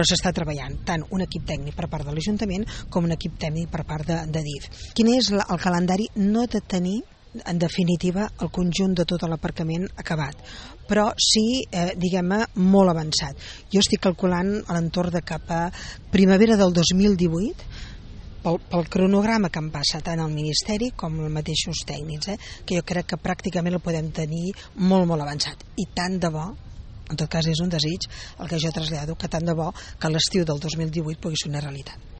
S'està treballant tant un equip tècnic per part de l'Ajuntament com un equip tècnic per part de DIF. Quin és el calendari? No de tenir en definitiva el conjunt de tot l'aparcament acabat, però sí, diguem-ne, molt avançat. Jo estic calculant a l'entorn de cap a primavera del 2018, pel cronograma que em passa tant al Ministeri com els mateixos tècnics, que jo crec que pràcticament el podem tenir molt, molt avançat. I tant de bo, en tot cas és un desig el que jo trasllado, que tant de bo que l'estiu del 2018 pugui ser una realitat.